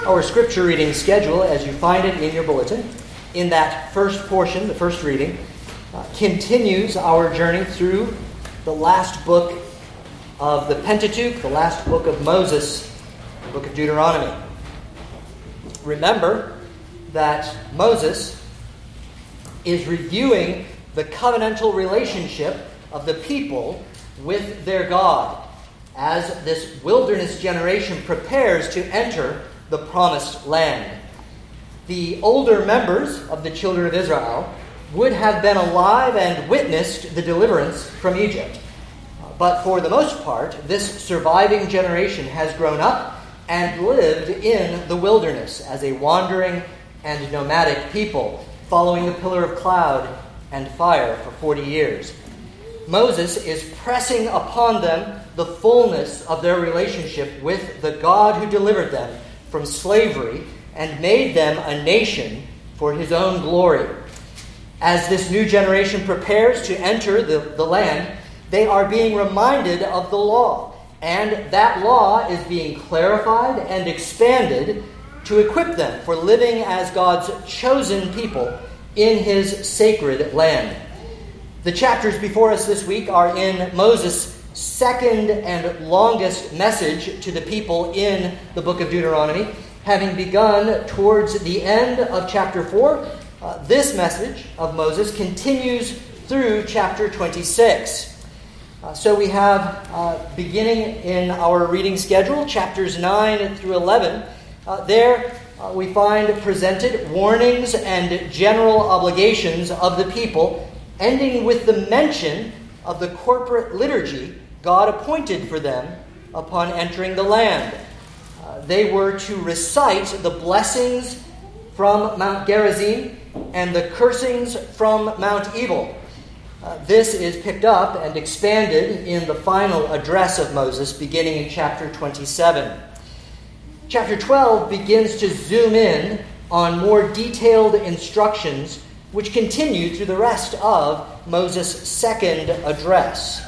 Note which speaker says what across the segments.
Speaker 1: Our scripture reading schedule, as you find it in your bulletin, in that first portion, the first reading, continues our journey through the last book of the Pentateuch, the last book of Moses, the book of Deuteronomy. Remember that Moses is reviewing the covenantal relationship of the people with their God as this wilderness generation prepares to enter the promised land. The older members of the children of Israel would have been alive and witnessed the deliverance from Egypt. But for the most part, this surviving generation has grown up and lived in the wilderness as a wandering and nomadic people, following the pillar of cloud and fire for 40 years. Moses is pressing upon them the fullness of their relationship with the God who delivered them from slavery and made them a nation for his own glory. As this new generation prepares to enter the land, they are being reminded of the law, and that law is being clarified and expanded to equip them for living as God's chosen people in his sacred land. The chapters before us this week are in Moses' second and longest message to the people in the book of Deuteronomy. Having begun towards the end of chapter 4, this message of Moses continues through chapter 26. So we have, beginning in our reading schedule, chapters 9 through 11, there we find presented warnings and general obligations of the people, ending with the mention of the corporate liturgy God appointed for them upon entering the land. They were to recite the blessings from Mount Gerizim and the cursings from Mount Ebal. This is picked up and expanded in the final address of Moses, beginning in chapter 27. Chapter 12 begins to zoom in on more detailed instructions which continue through the rest of Moses' second address.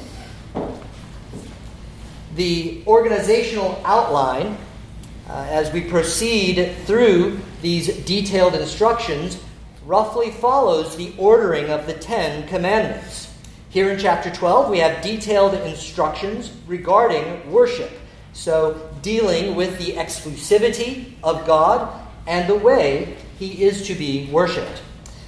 Speaker 1: The organizational outline, as we proceed through these detailed instructions, roughly follows the ordering of the Ten Commandments. Here in chapter 12, we have detailed instructions regarding worship, so dealing with the exclusivity of God and the way he is to be worshipped.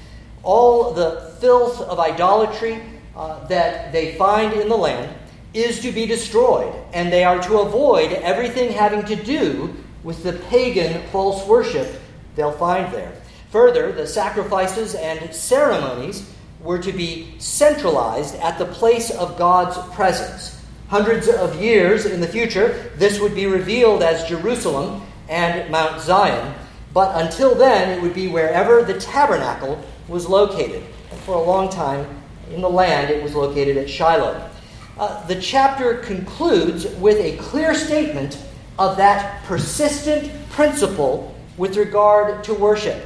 Speaker 1: All the filth of idolatry that they find in the land is to be destroyed, and they are to avoid everything having to do with the pagan false worship they'll find there. Further, the sacrifices and ceremonies were to be centralized at the place of God's presence. Hundreds of years in the future, this would be revealed as Jerusalem and Mount Zion, but until then, it would be wherever the tabernacle was located. And for a long time in the land, it was located at Shiloh. The chapter concludes with a clear statement of that persistent principle with regard to worship.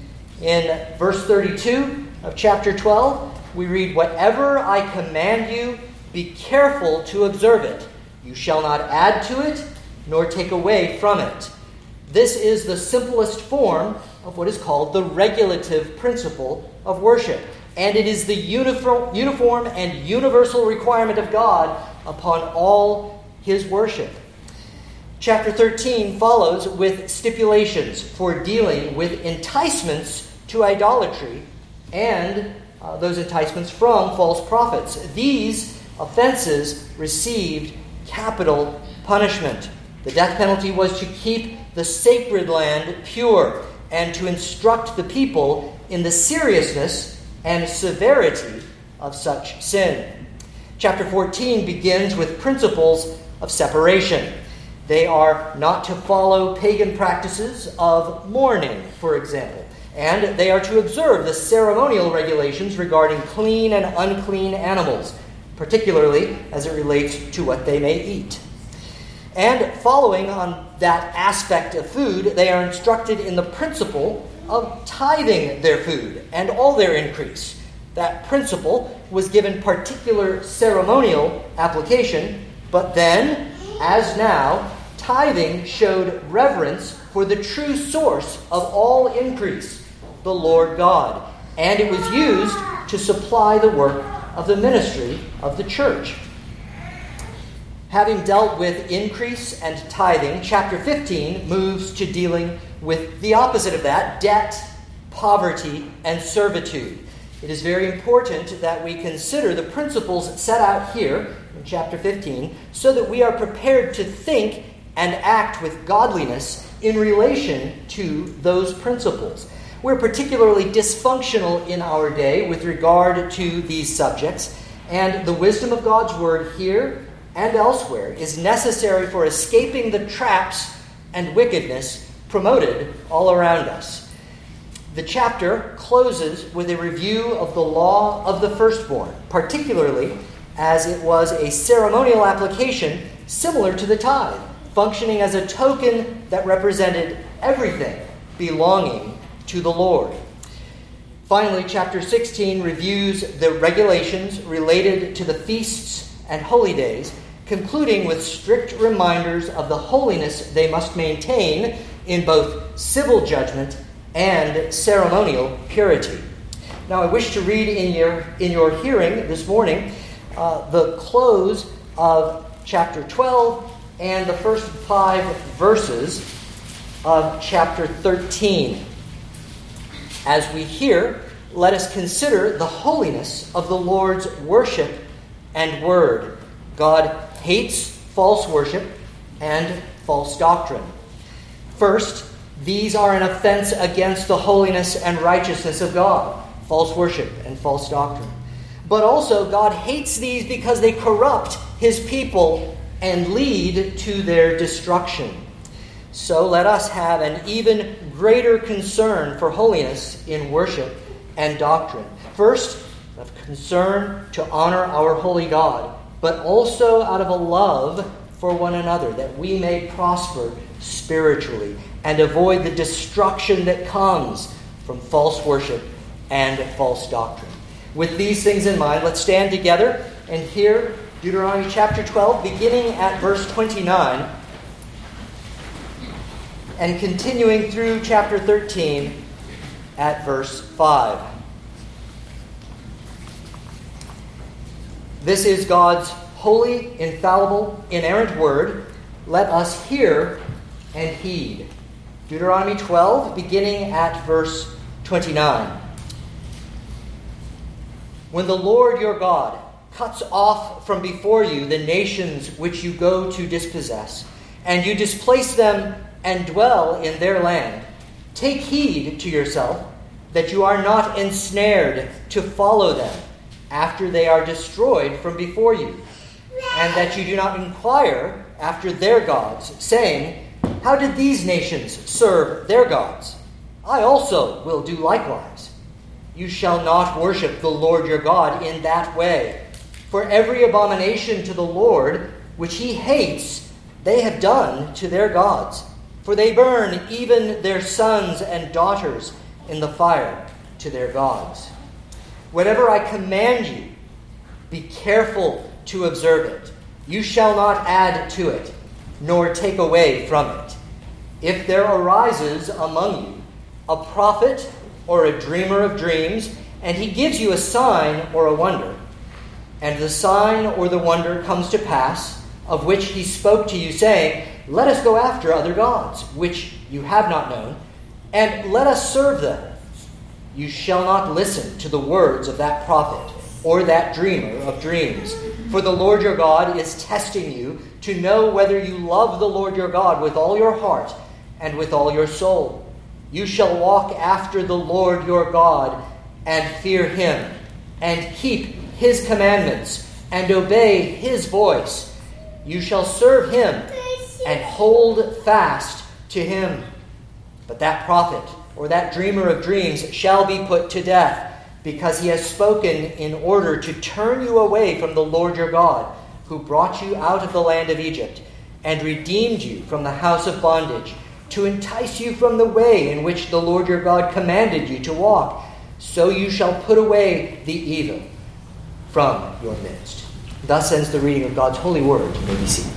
Speaker 1: In verse 32 of chapter 12, we read, "Whatever I command you, be careful to observe it. You shall not add to it, nor take away from it." This is the simplest form of what is called the regulative principle of worship. And it is the uniform and universal requirement of God upon all his worship. Chapter 13 follows with stipulations for dealing with enticements to idolatry and those enticements from false prophets. These offenses received capital punishment. The death penalty was to keep the sacred land pure and to instruct the people in the seriousness and severity of such sin. Chapter 14 begins with principles of separation. They are not to follow pagan practices of mourning, for example, and they are to observe the ceremonial regulations regarding clean and unclean animals, particularly as it relates to what they may eat. And following on that aspect of food, they are instructed in the principle of tithing their food and all their increase. That principle was given particular ceremonial application, but then, as now, tithing showed reverence for the true source of all increase, the Lord God, and it was used to supply the work of the ministry of the church. Having dealt with increase and tithing, chapter 15 moves to dealing with the opposite of that, debt, poverty, and servitude. It is very important that we consider the principles set out here in chapter 15 so that we are prepared to think and act with godliness in relation to those principles. We're particularly dysfunctional in our day with regard to these subjects, and the wisdom of God's word here and elsewhere is necessary for escaping the traps and wickedness promoted all around us. The chapter closes with a review of the law of the firstborn, particularly as it was a ceremonial application similar to the tithe, functioning as a token that represented everything belonging to the Lord. Finally, chapter 16 reviews the regulations related to the feasts and holy days, concluding with strict reminders of the holiness they must maintain in both civil judgment and ceremonial purity. Now, I wish to read in your hearing this morning the close of chapter 12 and the first 5 verses of chapter 13. As we hear, let us consider the holiness of the Lord's worship and word. God hates false worship and false doctrine. First, these are an offense against the holiness and righteousness of God, false worship and false doctrine. But also, God hates these because they corrupt his people and lead to their destruction. So let us have an even greater concern for holiness in worship and doctrine. First, of concern to honor our holy God, but also out of a love for one another, that we may prosper spiritually and avoid the destruction that comes from false worship and false doctrine. With these things in mind, let's stand together and hear Deuteronomy chapter 12, beginning at verse 29, and continuing through chapter 13 at verse 5. This is God's holy, infallible, inerrant word. Let us hear and heed. Deuteronomy 12, beginning at verse 29. When the Lord your God cuts off from before you the nations which you go to dispossess, and you displace them and dwell in their land, take heed to yourself that you are not ensnared to follow them after they are destroyed from before you, and that you do not inquire after their gods, saying, how did these nations serve their gods? I also will do likewise. You shall not worship the Lord your God in that way. For every abomination to the Lord, which he hates, they have done to their gods. For they burn even their sons and daughters in the fire to their gods. Whatever I command you, be careful to observe it. You shall not add to it, nor take away from it. If there arises among you a prophet or a dreamer of dreams, and he gives you a sign or a wonder, and the sign or the wonder comes to pass, of which he spoke to you, saying, let us go after other gods, which you have not known, and let us serve them. You shall not listen to the words of that prophet or that dreamer of dreams. For the Lord your God is testing you to know whether you love the Lord your God with all your heart and with all your soul. You shall walk after the Lord your God and fear him, and keep his commandments, and obey his voice. You shall serve him and hold fast to him. But that prophet or that dreamer of dreams shall be put to death, because he has spoken in order to turn you away from the Lord your God, who brought you out of the land of Egypt, and redeemed you from the house of bondage, to entice you from the way in which the Lord your God commanded you to walk. So you shall put away the evil from your midst. Thus ends the reading of God's holy word. You may be seated.